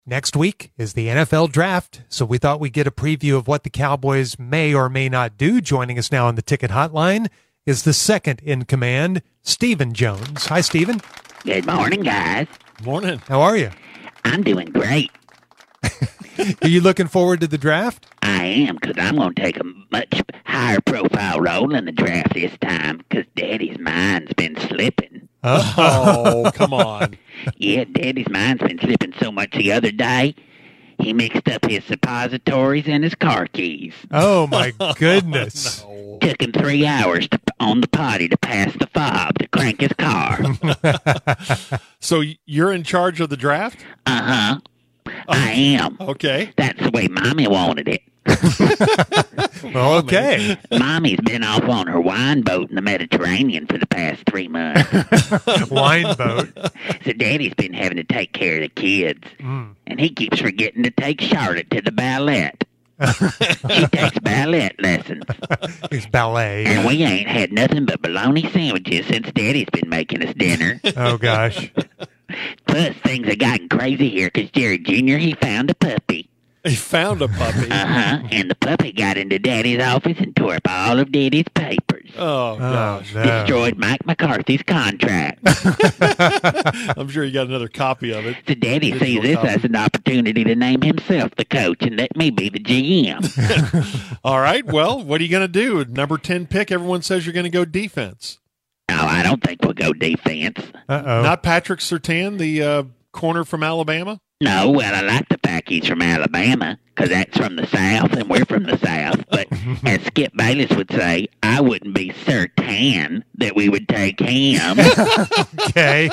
Next week is the NFL Draft, so we thought we'd get a preview of what the Cowboys may or may not do. Joining us now on the Ticket Hotline is the second in command, Stephen Jones. Hi, Stephen. Good morning, guys. Morning. How are you? I'm doing great. Are you looking forward to the draft? I am, because I'm going to take a much higher profile role in the draft this time, because Daddy's mind's been slipping. Oh, come on. Yeah, Daddy's mind's been slipping so much the other day, he mixed up his suppositories and his car keys. Oh, my goodness. No. Took him 3 hours on the potty to pass the fob to crank his car. So you're in charge of the draft? Uh-huh. I am. Okay. That's the way Mommy wanted it. Well, okay. Mommy's been off on her wine boat in the Mediterranean for the past 3 months. Wine boat. So Daddy's been having to take care of the kids. And he keeps forgetting to take Charlotte to the ballet. She takes ballet lessons. It's ballet. And we ain't had nothing but bologna sandwiches since Daddy's been making us dinner. Oh, gosh. Plus, things have gotten crazy here because Jerry Jr., he found a puppy. He found a puppy. Uh-huh. And the puppy got into Daddy's office and tore up all of Daddy's papers. Oh, gosh. no. Destroyed Mike McCarthy's contract. I'm sure you got another copy of it. So Daddy sees this as an opportunity to name himself the coach and let me be the GM. All right. Well, what are you going to do? Number 10 pick, everyone says you're going to go defense. No, I don't think we'll go defense. Uh-oh. Not Patrick Surtain, the corner from Alabama? No, well, I like the fact he's from Alabama because that's from the South and we're from the South. But as Skip Bayless would say, I wouldn't be certain that we would take him. Okay.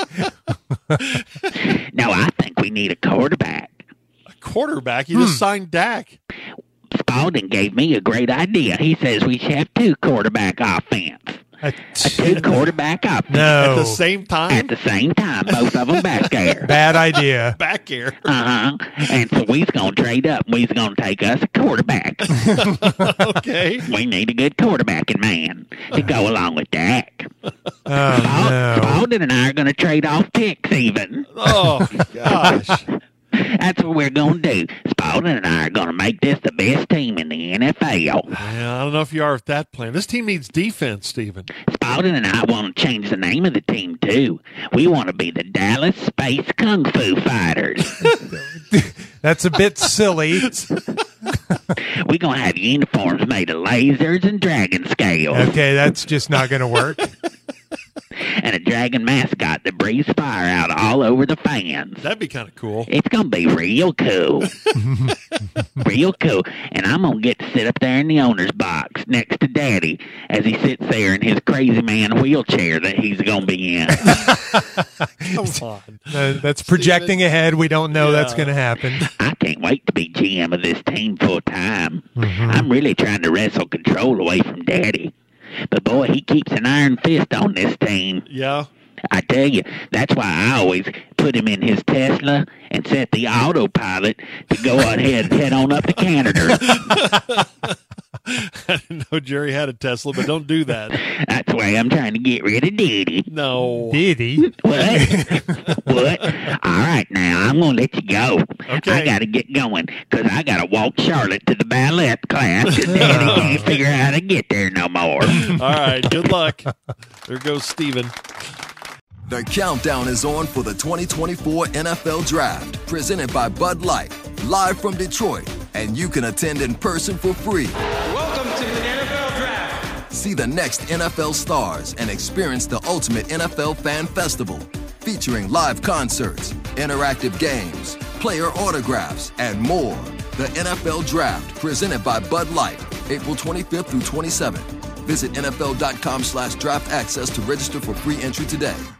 No, I think we need a quarterback. A quarterback? You just signed Dak. Spalding gave me a great idea. He says we should have 2 quarterback offense. A 2 quarterback offense. No. At the same time? At the same time, both of them back there. Bad idea. Back here. Uh-huh. And so we's going to trade up. We's going to take us a quarterback. Okay. We need a good quarterbacking man to go along with Dak. Oh, no. Spalding and I are going to trade off picks even. Oh, gosh. That's what we're going to do. Spalding and I are going to make this the best team in the NFL. Yeah, I don't know if you are with that plan. This team needs defense, Stephen. Spalding and I want to change the name of the team, too. We want to be the Dallas Space Kung Fu Fighters. That's a bit silly. We're going to have uniforms made of lasers and dragon scales. Okay, that's just not going to work. And a dragon mascot that breathes fire out all over the fans. That'd be kind of cool. It's going to be real cool. Real cool. And I'm going to get to sit up there in the owner's box next to Daddy as he sits there in his crazy man wheelchair that he's going to be in. Come on. That's projecting ahead. We don't know that's Yeah. going to happen. I can't wait to be GM of this team full time. I'm really trying to wrestle control away from Daddy. But boy, he keeps an iron fist on this team. Yeah. I tell you, that's why I always put him in his Tesla and set the autopilot to go ahead and head on up to Canada. I didn't know Jerry had a Tesla, but don't do that. That's why I'm trying to get rid of Diddy. No. Diddy. What? What? All right, now, I'm going to let you go. Okay. I got to get going because I got to walk Charlotte to the ballet class because Daddy can't figure out how to get there no more. All right. Good luck. There goes Stephen. The countdown is on for the 2024 NFL Draft, presented by Bud Light, live from Detroit, and you can attend in person for free. Welcome to the NFL Draft. See the next NFL stars and experience the ultimate NFL fan festival, featuring live concerts, interactive games, player autographs, and more. The NFL Draft, presented by Bud Light, April 25th through 27th. Visit NFL.com/draft access to register for free entry today.